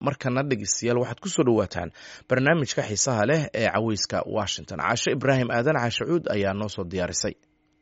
markana dhegeystayaal waxaad ku soo dhowaataan barnaamijka xiisaha leh ee caweyska Washington. Caashe Ibraahim Aadan Caashe Cuud ayaa noo soo diyaarisay.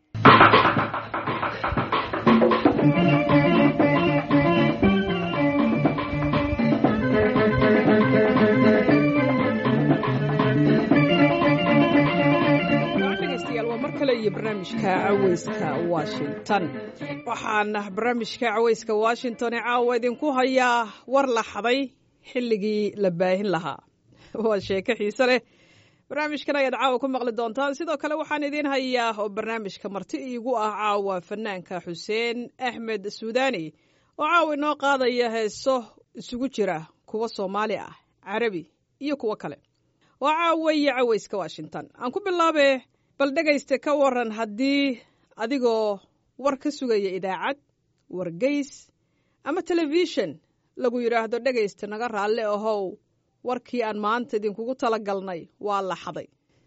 barnaamijka caweyska Washington waxaana barnaamijka caweyska Washington caawa idinku hayaa war la xaday xilligii la baahin lahaa. waa sheeko xiiso leh. barnaamijkan ayaad caawa ku maqli doontaan. sidoo kale waxaan idiin hayaa oo barnaamijka marti iigu ah caawa fanaanka Xuseen Axmed Suudani oo caawa inoo qaadaya heeso isugu jira kuwa Soomaali ah, Carabi iyo kuwa kale. waa caawa caweyska Washington. aan ku bilaabay bal dhegayste ka waran haddii adigoo war ka sugaya idaacad, wargeys ama telefishin lagu yidhaahdo dhegayste naga raalle ahow warkii aan maanta idinkugu talagalnay waa la xaday.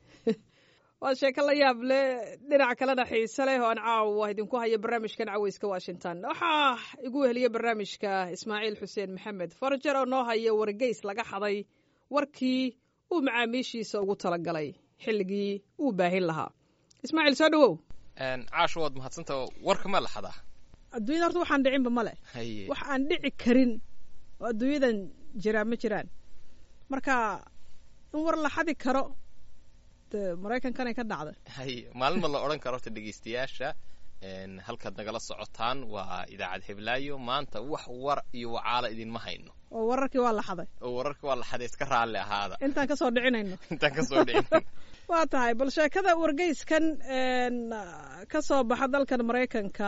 waa sheeko la yaab leh, dhinac kalena xiise leh oo aan caawa idinku haya barnaamijkan caweyska Washington. waxaa igu weheliya barnaamijka Ismaaciil Xuseen Maxamed Farjar oo noo haya wargeys laga xaday warkii uu macaamiishiisa ugu talagalay xilligii uu baahin lahaa. Ismaaciil soo dhawow. caasho waad mahadsanta. warka ma la xadaa adduunyada horta waxaan dhicinba male, wax aan dhici karin oo adduunyadan jiraa ma jiraan. marka in war la xadi karo maraykankanay ka dhacday. maalin ma la odhan karo horta dhegeystayaasha halkaad nagala socotaan waa idaacad Heblaayo. maanta wax war iyo wacaala idinma hayno oo wararkii waa la xaday. iska raalli ahaada intaan ka soo dhicinayno. waa tahay bal sheekada wargeyskan ka soo baxa dalkan Maraykanka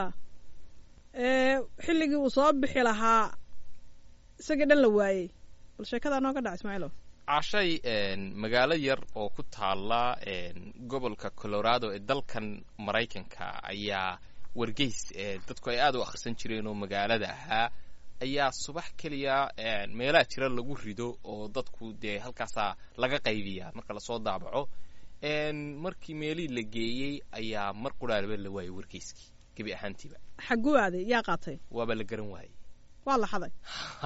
xilligii uu soo bixi lahaa isagii dhan la waayey. bal sheekada nooga dhac Ismaaciilo. cashay magaalo yar oo ku taala gobolka Colorado ee dalkan Maraykanka ayaa wargeys dadku ay aad u akhrisan jireen oo magaalada ahaa ayaa subax kaliya meelaha jira lagu rido oo dadku dee halkaasa laga qaybiyaa marka la soo daabaco. markii meelii la geeyey ayaa mar quraarba la waayay wargeyskii gabi ahaantiiba. xaguu aaday yaa qaatay? waaba la garan waayay. waa la xaday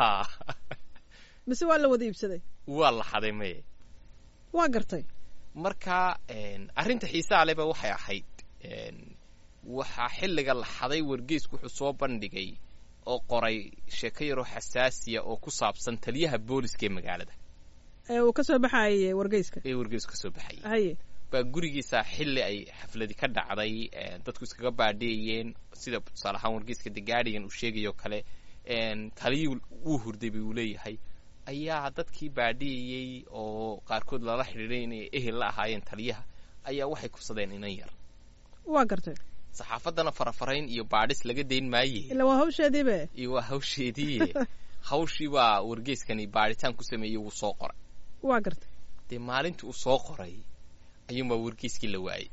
mise waa la wada iibsaday? waa la xaday maye. waa gartay. marka arrinta xiisaha leba waxay ahayd waxaa xilliga la xaday wargeysku wuxuu soo bandhigay oo qoray sheeko yaroo xasaasiya oo ku saabsan taliyaha booliska ee magaalada. uu ka soo baxayay wargeyska. wargeysku ka soo baxayay. haye baa gurigiisa xilli ay xafladi ka dhacday dadku iskaga baadhiyeen sida tusaale ahaan wargeyska The Guardian uu sheegayo kale taliyuu uu hurday buu leeyahay ayaa dadkii baadhiyay oo qaarkood lala xiriiray inay ehel la ahaayeen taliyaha ayaa waxay kubsadeen inan yar. waa gartay. saxaafadana farafarayn iyo baadhis laga dayn maayay. ila waa hawsheediibe. waa hawsheedii. hawshii baa wargeyskani baadhitaan ku sameeyay wuu soo qoray. waa gartay. dee maalintii uu soo qoray ayuunbaa wargeyskii la waayey.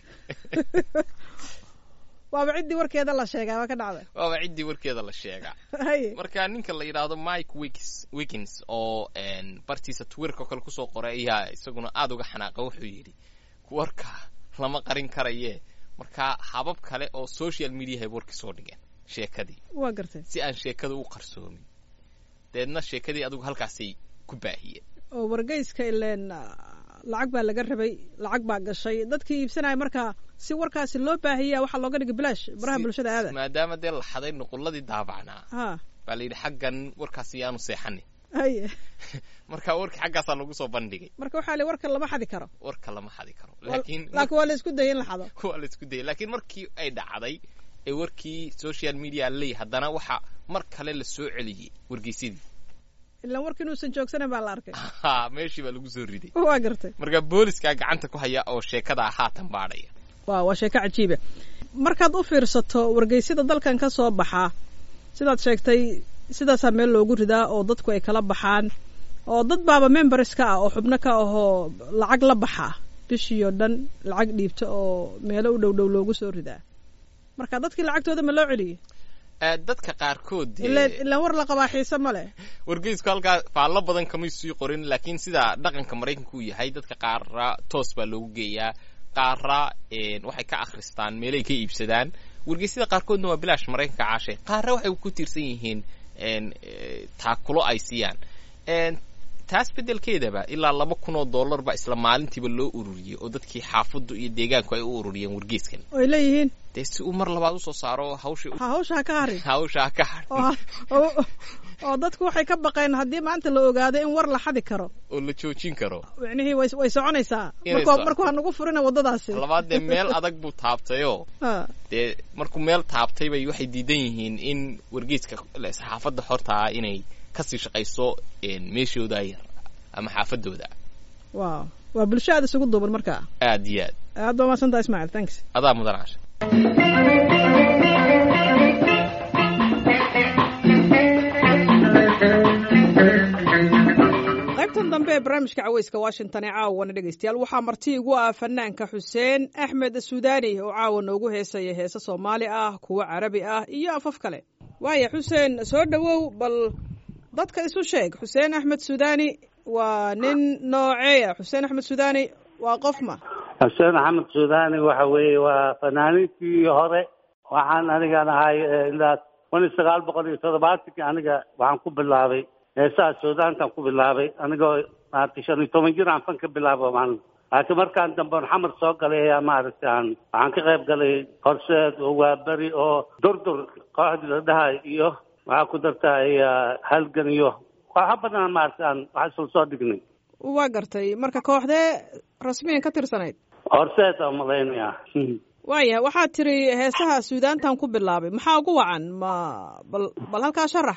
waaba ciddii warkeeda la sheegaa waa ka dhacday. waaba ciddii warkeeda la sheegaa. marka ninka la yidhaahdo Mike Wiggins oo bartiisa Twitterka kale kusoo qoray ayaa isaguna aad uga xanaaqa. wuxuu yidhi warka lama qarin karaye. marka habab kale oo social media hay warkii soo dhigeen sheekadii. waa gartay. si aan sheekada u qarsoomin. deedna sheekadii adigu halkaasay ku baahiyeen. oo wargeyska ileen lacag baa laga rabay, lacag baa gashay. dadkii iibsanaya marka si warkaasi loo baahiyaa waxaa looga dhigay bilaash baraha bulshada aada. maadaama dee la xaday nuqulladii daabacnaa baa la yidhi xaggan warkaasi yaanu seexanin. haye marka warkii xaggaasaa lagu soo bandhigay. marka waxaa li warka lama xadi karo. warka lama xadi karo. laakiin waa la isku dayay in la xado. waa la isku dayay laakiin markii ay dhacday ee warkii social media leeyahay haddana waxa mar kale la soo celiyey wargeysadii. ilaan warkii inuusan joogsanan baa la arkay. meeshii baa lagu soo riday. waa gartay. marka booliska gacanta ku haya oo sheekada haatan baadhaya. waa sheeko cajiiba. markaad u fiirsato wargeysyada dalkan ka soo baxa sidaad sheegtay sidaasaa meel loogu ridaa oo dadku ay kala baxaan oo dad baaba members ka ah oo xubno ka ahoo lacag la baxa bishii oo dhan lacag dhiibta oo meelo u dhow loogu soo ridaa. marka dadkii lacagtooda ma loo celiyey? dadka qaarkood ilaan war la qabaa xiise ma leh. wargeysku halkaa faallo badan kamay sii qorin laakiin sida dhaqanka Maraykanka uu yahay dadka qaarra toos baa loogu geeyaa, qaarra waxay ka akhristaan meelay ka iibsadaan. wargeysyada qaarkoodna waa bilaash Maraykanka caashay, qaarra waxay ku tiirsan yihiin taakulo ay siiyaan. taas beddelkeedaba ilaa $2,000 baa isla maalintiiba loo ururiyey oo dadkii xaafaddu iyo deegaanku ay u ururiyeen wargeyskan oy leeyihiin dee si uu mar labaad usoo saaro hawshaa ka harin oo dadku waxay ka baqeen haddii maanta la ogaado in war la xadi karo oo la joojin karo micnihii way soconaysaa markuu hanagu furina waddadaasi labaad dee meel adag buu taabtayoo dee markuu meel taabtay bay waxay diidan yihiin in wargeyska saxaafadda xortaa inay kasii shaqayso meeshooda yar ama xaafadooda waa bulsho aad isugu duuban markaa aad iyo aad baa maadsantaa Ismaaciil thanks adaa mudan casha qaybtan dambe ee barnaamijka caweyska Washington ee caawana dhegeystayaal waxaa marti igu ah fanaanka Xuseen Axmed Suudaani oo caawa noogu heesaya heesa Soomaali ah kuwa Carabi ah iyo afaf kale waaya Xuseen soo dhawow bal dadka isu sheeg Xuseen Axmed Suudaani waa nin noocee Xuseen Axmed Suudaani waa qofma Xuseen Axmed Suudaani waxa weeye waa fanaaniintii hore waxaan aniga ahay ilaa 1970 aniga waxaan ku bilaabay heesaha Suudaantan ku bilaabay anigoo 15 jir aan fanka bilaabo laakiin markaan dambe xamar soo galay maaragtaan waxaan ka qayb galay horseed oo waa bari oo durdur kooxda la dhahay iyo waxaa ku dartay halgan iyo waxa badan maaragtaan waxa soo dhignay waa gartay marka kooxdee rasmiyan ka tirsanayd horseed oo malaynaya waaya waxaad tiri heesaha Suudaantan ku bilaabay maxaa ugu wacan bal halkaa sharax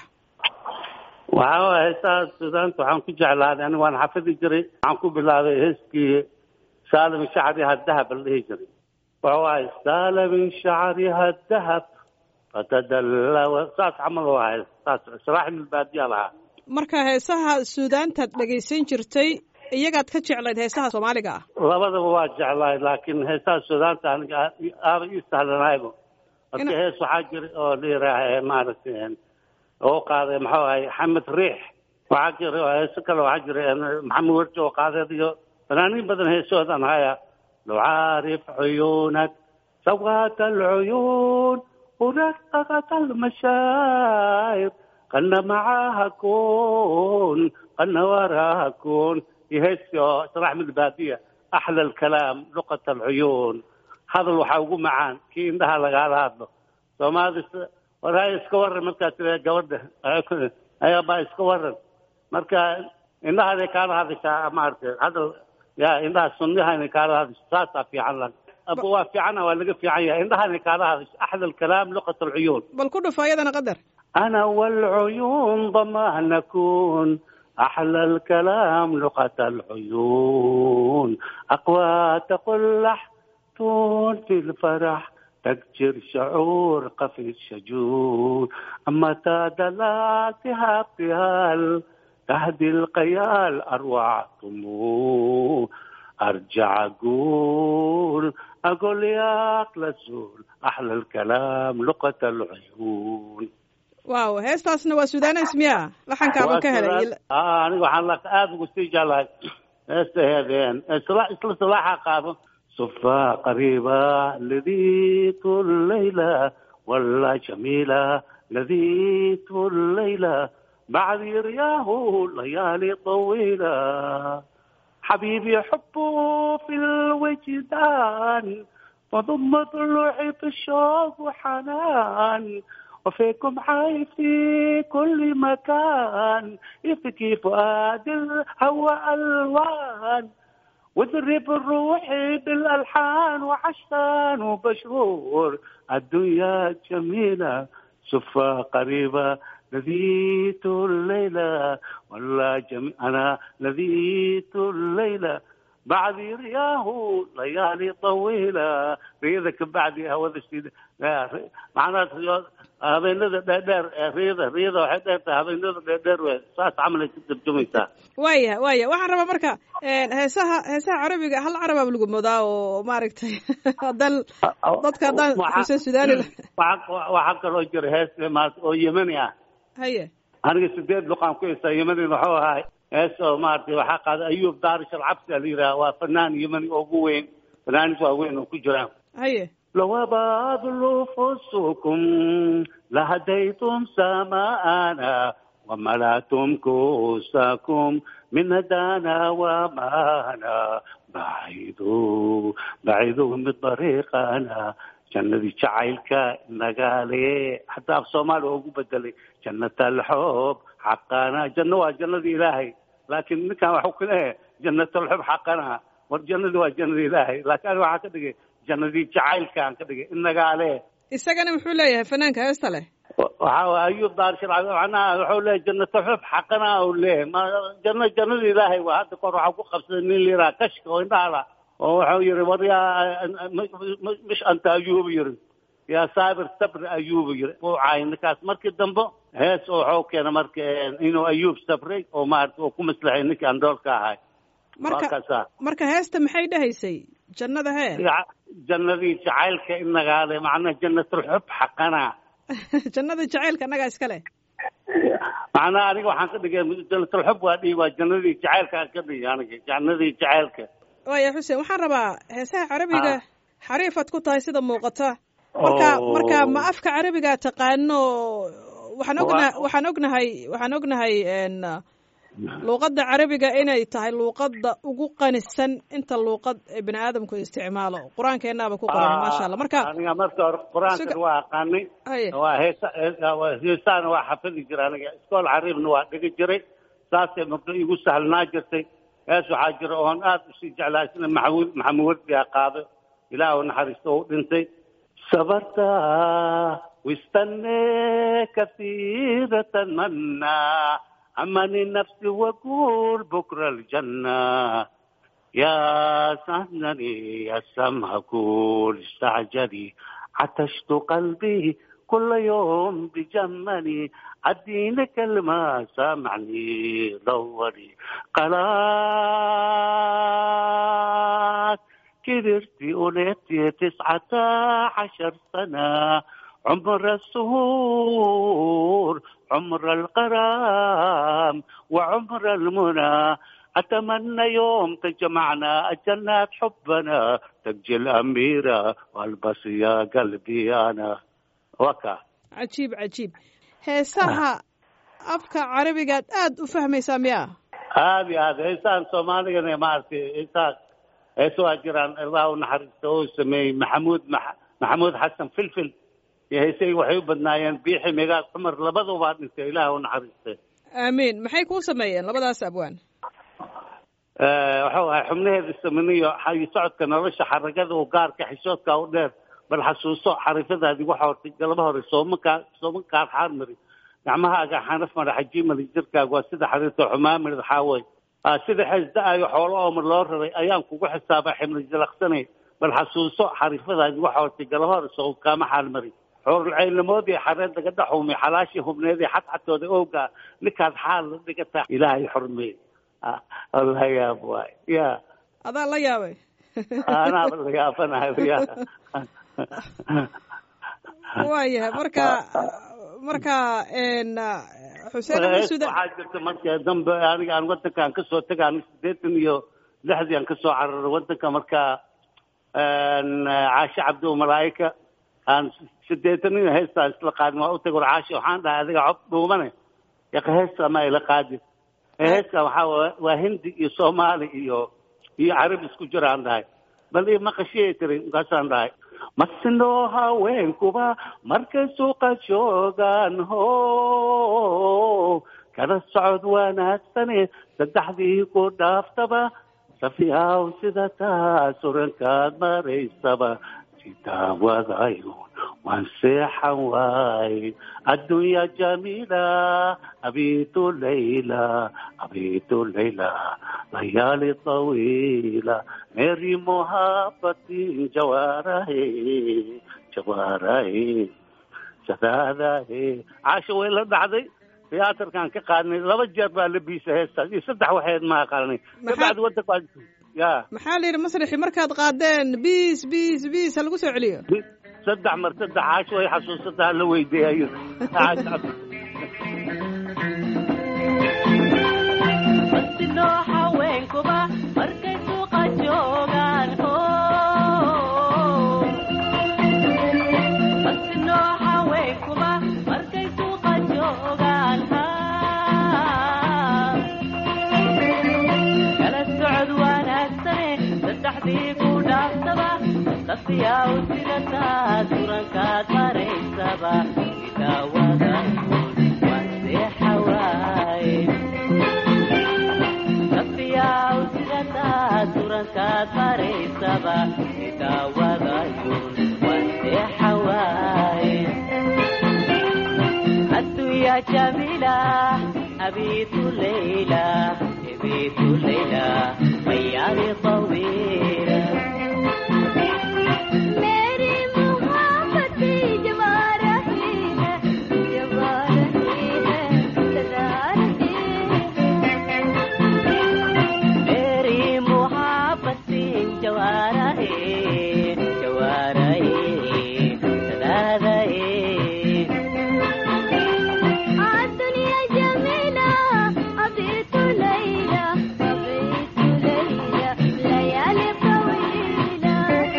waxaa heesaha Suudaanta waxaan ku jeclaaday aniga waan xafidi jiray waxaan ku bilaabay heeskii سالم شعرها الذهب الهجري وهو سالم شعرها الذهب فتدلى وصاص عمل واحد صاص صراحة من البادية لها marka heesaha Suudaanta dhageysan jirtay iyagaad ka jeclayd heesaha Soomaaliga ah labadaba waa jeclaay laakiin heesaha Suudaanta aniga aad ii sahlanaayo marka hees waxaa jira oo leeyahay maaragtay oo qaaday maxaa ay Axmed Riix waxaa jira hees kale waxaa jira Maxamed Wardi oo qaaday iyo فنانين بدن هي سودان هيا لو عارف عيونك سوات العيون ورققت المشاعر قلنا معاها كون قلنا وراها كون يهسوا صراحة من البادية أحلى الكلام لغة العيون هذا اللي حاوقوا معان كين ده لقال هذا فما هذا وراي اسكور مركز جورده أيوة با اسكور مركز إن هذا كان هذا مارك هذا يا إنها السنية إن كان هذا ساسا في عنا أبوها في عنا ولا في عيا إنها إن كان هذا أحلى الكلام لغة العيون بل كله فايدنا قدر أنا والعيون ضما نكون أحلى الكلام لغة العيون أقوى تقلح طول في الفرح تكجر شعور قفي الشجون أما تادلاتها ابتهال تهدي القيال أروع طموح أرجع أقول يا أقل الزول أحلى الكلام لغة العيون واو هيستاسنا وسودان اسميها لحن كابو كهلا أنا وحن لك أبو استيجالك هذين صلاحة قابو صفا قريبة لذيت الليلة ولا جميلة لذيت الليلة بعد رياه ليالي طويلة حبيبي حبه في الوجدان وضم ضلوعي في الشوق وحنان وفيكم حي في كل مكان يبكي فؤاد الهوى ألوان وذرب الروح بالألحان وعشان وبشرور الدنيا جميلة صفة قريبة لذيت الليلة والله أنا لذيت الليلة بعد رياه ليالي طويلة ريدك بعدي هو ذا الشيء معناته هذا النذر دار ريضة وحدة هذا النذر دار صار عملت الدميسة وايه waxaan rabaa marka heesaha carabiga hal carab ah lagu moodaa oo maaragtay dadka Xuseen Suudaani waxa kaloo jira hees oo Yemeni ah haye aniga sideed luqan ku heesay Yemeni wuxuu ahaa hees oo maaragtay waxa qaaday Ayuub Daarish al-Cabsi aliira waa fanaan Yemeni ugu weyn fanaan waa weyn oo ku jira haye لو باذل فسكم لهديتم سماءنا وملأتم كؤوسكم من هدانا ومانا بعيدوا من طريقنا جنة جعلك نقالي حتى في الصومال هو بدلي جنة الحب حقنا جنة إلهي لكن كان حكنا جنة الحب حقنا والجنة هو جنة إلهي لكن واحد كده جنة جعلك كان كده نقالي isagana muxuu leeyahay fanaanka heesta leh أيوب دار شرع أنا حول جنة الحب حقنا ولا ما جنة إلهي وهذا قرر حقوق 50 ليرة كشك وإنها وحو يري وريا مش أنت أيوب يري يا صابر صبر أيوب يري وعين كاس مركز دمبو هس وحو كان مركز إنه أيوب صبري ومارت وكم مسلحينك أندور كهاي marka heesta maxay dhahaysay jannada hee jannadii jacaylka inaga ale macnaha jannatul hub xaqana jannada jacaylka anaga iska leh macnaha aniga waxaan ka dhigay jannatul hub waa jannadii jacaylka ka dhigay aniga jannadii jacaylka waaya xuseen waxaan rabaa heesaha carabiga xariifad ku tahay sida muuqata marka ma afka carabiga taqaano waxaan ognahay luuqadda carabiga inay tahay luuqadda ugu qanisan inta luuqad bini aadamku isticmaalo qur-aankeenaaba ku qoran maasha allah marka aniga marka hore qur-aanka waa aqaanay waa heesaan waa xafidi jiray aniga iskool caraabna waa dhigi jiray saasay marka igu sahlnaa jirtay hees waxaa jira oon aad usii jeclaa isna maxamuud yaa qaado ilaah naxariisto u dhintay sabarta wistane kasiiratan manna أمني نفسي وأقول بكرة الجنة يا سهنني يا سمح كل استعجلي عطشت قلبي كل يوم بجمني عديني كلمة سامعني دوري قلات كبرتي ولدتي 19 سنة عمر السهور عمر الغرام وعمر المنى أتمنى يوم تجمعنا الجنات حبنا تجي الأميرة والبس يا قلبي أنا وكا عجيب heesaha afka carabiga aad u fahmaysaa miya هذا إنسان صومالي أنا ما أعرف إنسان إيسوا جيران الله نحرسه سمي محمود حسن فلفل heesay waxay u badnaayeen biixi meegaad cumar labaduba dhintay ilaah u naxariistay aamiin maxay kuu sameeyeen labadaas abwaan waxa ay xubnaheeda sameynayo xay socodka nolosha xaragada oo gaarka xishoodka u dheer bal xasuuso xarifadaadi waxa hortay galaba hore soomanka xarmari gacmahaaga xanaf mara xajiimada jirkaaga waa sida xariirta xumaamada xaaway sida xisda ay xoolo oo mar loo raray ayaan kugu xisaabay ximri jalaqsanay bal xasuuso xarifadaadi waxa hortay galaba hore soomanka xarmari حور العين الماضي حرد قدحهم حلاشي هم نادي حتى أوجا لكاد حال لقطع إلهي حرمي الله يا أبوي يا هذا الله يا أبوي أنا الله يا فنا يا وايه مركا إن حسين السودان حاجة مركا ذنب يعني أنا قلت كان كسر تكان ديتني لحظة أن كسر عرر وانت مركا عاش عبده ملايكة أنا سديتني هسه استلقاد ما أتقول عاش وحان هذا عبده منه يقهسه ما يلقاد هسه وهندي يصومالي يعرب اسكو جران هاي بل ما قشيتري قصان هاي مسنوها وين كوبا مركز سوق شوغان هو كذا الصعود وانا السنة سدحذي كود دافتبا سفيها وسدتا سورن كاد مريسبا سيتا وذايون وانسيحا واي الدنيا جميلة أبيت الليلة ليالي طويلة ميري محبتي جوارهي سدادهي عاشوا إلى بعضي تياتر كان كقارني لما جرب لبيسه هسه يصدح واحد ما قارني بعد ودك يا محالي المسرحي مركز قادين بيس هلقوا سوي عليه صدع مرتدع عاشوا يحسوا صدع لويدي أيوه مسنوحة وين كوبا مركز سوق الجوغان مسنوحة وين كوبا مركز سوق الجوغان naftiyaa u sidataa durankaad maraysaba idaawada waan seexa waaye naftiyaa u sidataa durankaad maraysaba idaawada waan seexa waaye addunya jamila abitu leyla أبيت الليلة ليالي طويلة मेरी मोहब्बत जवार रही है सदा रही है मेरी मोहब्बत जवार रही सदा रही दुनिया जमीला अभी तो लैला लयाली طويلة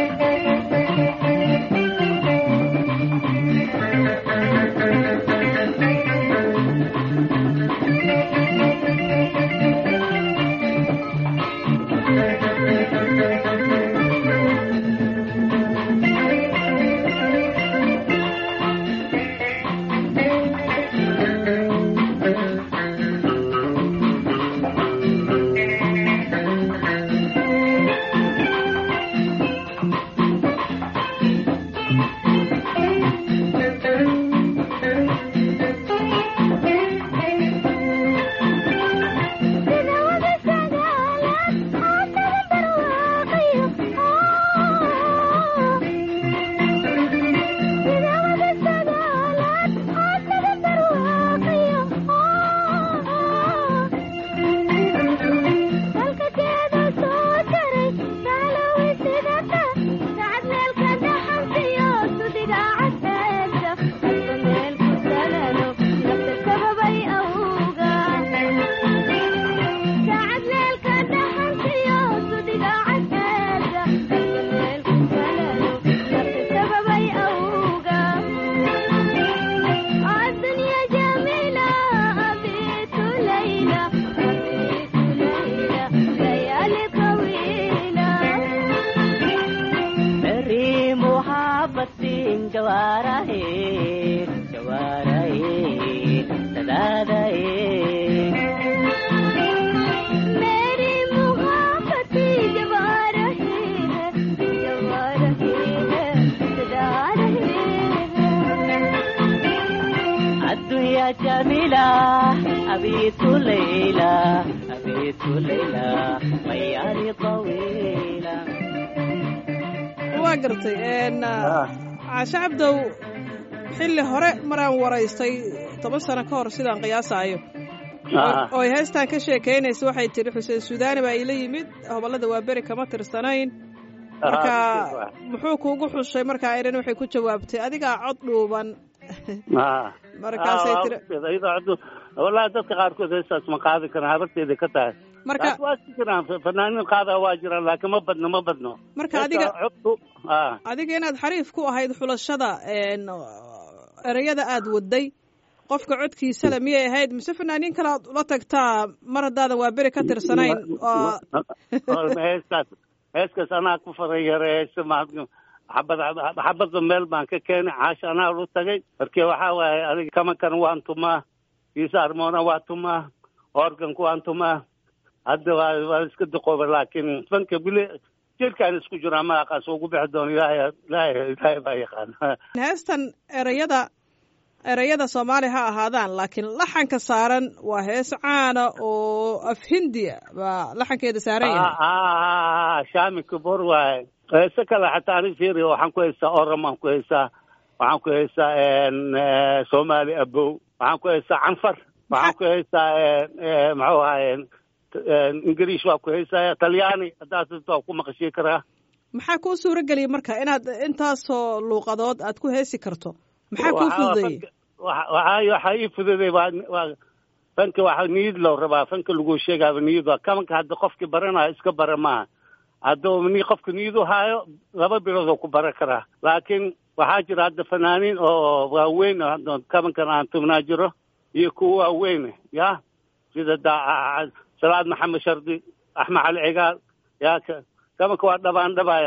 جميلة أبيت ليلى ليالي طويلة waa gartay caashe cabdow xilli hore maraan waraystay 10 sano ka hor sidaan qiyaasaayo oo ay heestaan ka sheekaynaysa waxay tiri xuseen suudaani baa ila yimid hobolada waa beri kama tirsanayn marka muxuu kuugu xushay markaa iran waxay ku jawaabtay adigaa cod dhuuban markaasay tiri wallahi dadka qaarkood heestaas ma qaadi karaan habarteeda ka tahay marka waa jiraan fanaaniin qaada waa jiraan laakiin ma badno marka adiga inaad xariif ku ahayd xulashada erayada aad waday qofka codkiisa le miyay ahayd mise fanaaniin kale aad ula tagtaa mar haddaadan waa beri ka tirsanayn heeskaas anaa ku farayareeysa xabadba meel baan ka keenay caasha anaa lu tagay markii waxaa waaye adiga kamankan waan tumaa kiisa armoona waa tumaa organku waan tumaa hadda waa iska duqooba laakiin fanka bile jirkaan isku jiraa magacaas ugu bixi doono ilaahay baa yaqaan heestan erayada soomaali ha ahaadaan laakiin laxanka saaran waa hees caana oo af hindiya baa laxankeeda saaran yahay shaami kabor waaye heese kale xataa ani fiiri waxaan ku haystaa oramaan ku haystaa waxaan ku haystaa soomaali abow waxaan ku haystaa canfar waxaan ku haystaa muxuu ahaye ingiriish waa ku haysaya talyaani haddaad waa ku maqashii karaa maxaa kuu suuro geliyay marka inaad intaasoo luuqadood aad ku heesi karto maxaa kuu fududeeyey waxaa ii fududay waa fanka waxa niyad loo rabaa fanka lagu sheegaaba niyad waa kamanka hadda qofkii baranayo iska bara maaha hadduu qofka niyad u haayo 2 bilood oo ku baran karaa laakiin waxaa jira hadda fanaaniin oo waaweyn kamankan aan tubnaa jiro iyo kuwa waaweyn ya sida salaad maxamed shardi axmed cali cigaal yaa kamanka waa dhabaayaan si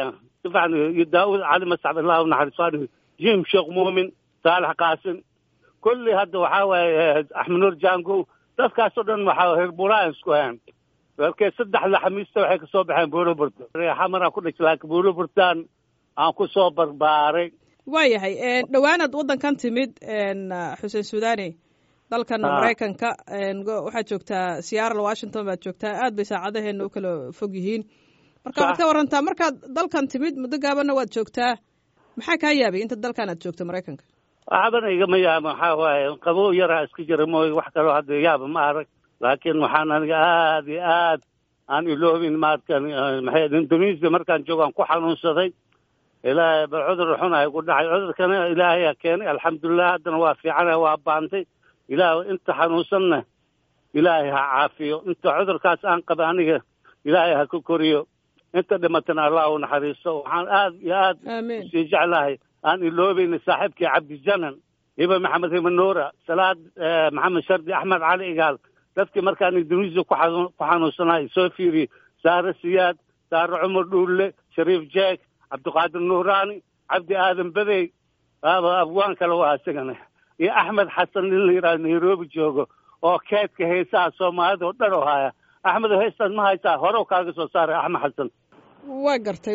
fiican iyo daawud cali mascab allah u naxariiso jim sheekh muumin saalax qaasim kulli hadda waxaa waaye axmed nuur jaango dadkaasoo dhan waxaa reer buuraan isku hayan markay saddexda xamiista waxay kasoo baxeen buuloburta xamaraan ku dhashay laakiin buuloburtaan aan ku soo barbaaray. waayahay dhowaanaad waddankan timid xuseen suudani dalkan maraykanka waxaad joogtaa seattle washington baad joogtaa aad bay saacadaheena u kala fog yihiin marka waxaad ka warantaa markaad dalkan timid muddo gaabanna waad joogtaa maxaa kaa yaabay inta dalkan aad joogto maraykanka? waxbana igama yaaba waxaa waaye qabow yaraa iska jira mooy wax kaloo hadda yaaba ma arag laakiin waxaan aniga aad iyo aad aan iloobin maadkan maxay indonesia markaan joogaan ku xanuunsaday ilaahay ba cudur xun ay ku dhacay cudurkana ilaahay keenay alxamdulilah haddana waa fiicana waa baantay ilaahay inta xanuunsanna ilaahay ha caafiyo inta cudurkaas aan qaba aniga ilaahay ha ku koriyo inta dhimatana allah u naxariiso waxaan aad iyo aad usii jeclahay aan iloobayna saaxiibkii cabdijanan iba maxamed himanuura salaad maxamed shardi axmed cali igaal dadkii markaan indonesia ku xanuunsanay soo fiiriyey saare siyaad saare cumar dhuulle shariif jeeg cabdiqaadir nuuraani cabdi aadan badey abwaan kale waa isagana iyo axmed xasan nin la yidhaha nairobi joogo oo keedka heesaha soomaalida oo dhan oo haya axmed heestaas ma haysaa hore kaaga soo saaray axmed xasan. waa gartay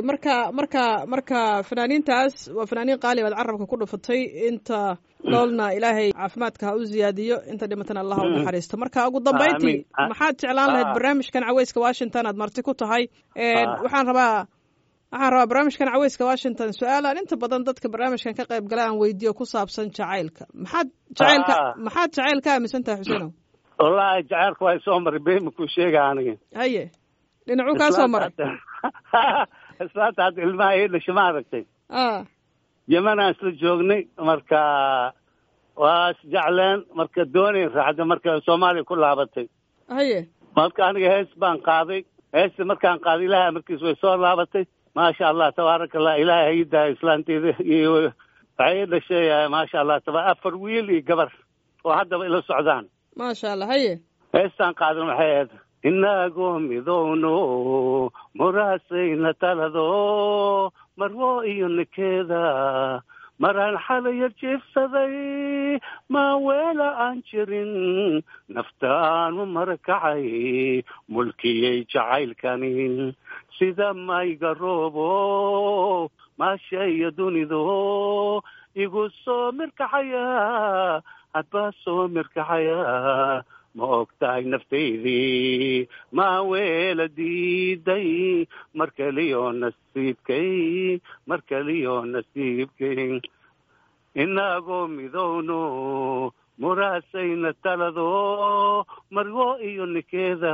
marka fanaaniintaas waa fanaaniin qaali baad carabka ku dhufatay inta noolna ilaahay caafimaadka ha u ziyaadiyo inta dhimatana allah u naxariisto marka ugu dambayntii maxaad jeclaan lahayd barnaamijkan caweyska washington aad marti ku tahay waxaan rabaa barnaamijkan caweyska washington su-aalaan inta badan dadka barnaamijkan ka qayb gala aan weydiiyo ku saabsan jacaylka maxaad jacaylka aaminsan tahay xuseenow? wallaahi jacaylka waa soo maray been ku sheega aniga haye dhinacuu kaa soo maray islaanta hadda ilmaha ii dhashay ma aragtay yemanaan isla joognay marka waa isjecleen marka doonay raacda marka soomaaliya ku laabatay haye marka aniga hees baan qaaday heesta markaan qaaday ilaahay markiis way soo laabatay maasha allah tabaaraka allah ilaahay ha ii daayo islaanteeda iyo waxay ii dhashay maasha allah 4 wiil iyo gabar oo haddaba ila socdaan maasha allah haye heestaan qaadan waxay ahayd inagoo midowno muraasayna talado marwo iyo nikeeda maraan xalayar jiifsaday maaweela aan jirin nafta aanu marakacay mulkiyey jacaylkani sida mayga roobo maasheeyo dunido igu soo mirkaxaya hadbaa soo mirkaxaya ma ogtahay naftaydii maaweela diiday markaliyo nasiibkay inagoo midowno muraasayna talado marwo iyo nikeeda.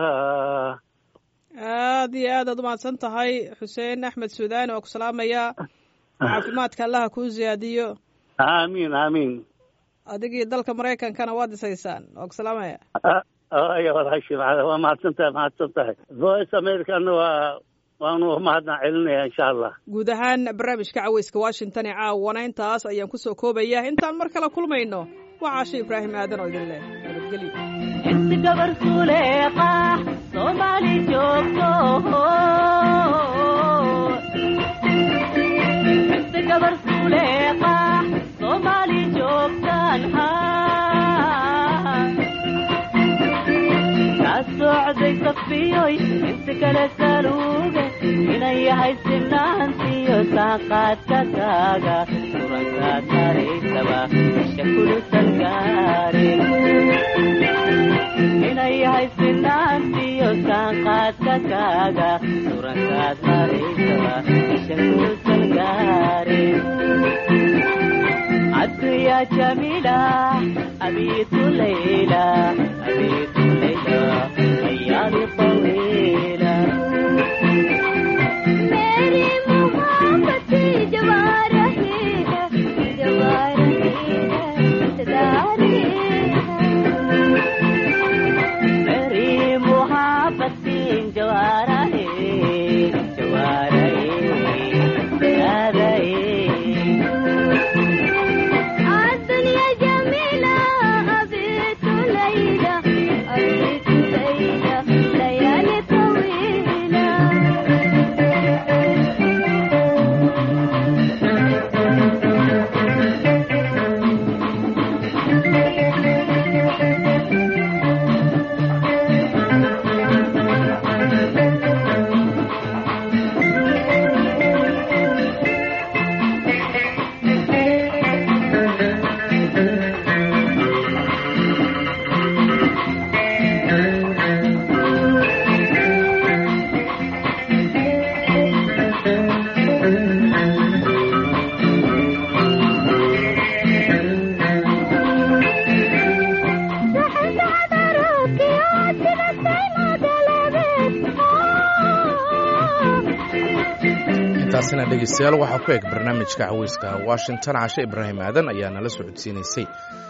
aad iyo aad aad umahadsan tahay xuseen axmed suudani oo ku salaamaya caafimaadka allaha kuu ziyaadiyo. aamiin aamiin. adigii dalka maraykankana waad dhisaysaan oo ku salaamaya. waa mahadsan tahay voice americana waanu mahadnaq celinaya insha allah. guud ahaan barnaamijka caweyska washington ee caawana intaas ayaan kusoo koobaya intaan mar kale kulmayno waa caasho ibraahim aadan oo idin leh nabadgelyo. inta gabar suleeqa soomaali joogto inta gabar suleeqa soomaali joogtaan kaa socday safiyoy inta kale saluuge inay yahay sinaantiyo saaqaadka kaaga surankaad maraysaba isha kulusan gaarin inay yahay sinaantiyo saaqaadka kaaga surankaad maraysaba isha kulusan gaarin عدو يا جميلة أبيت ليلى أيام طويلة मेरी मोहब्बत जवारा है सदारी मेरी मोहब्बत जवारा है intaasina dhegeystayaal waxaa ku eg barnaamijka caweyska washington. Cashe Ibraahim Aadan ayaa nala socodsiinaysay.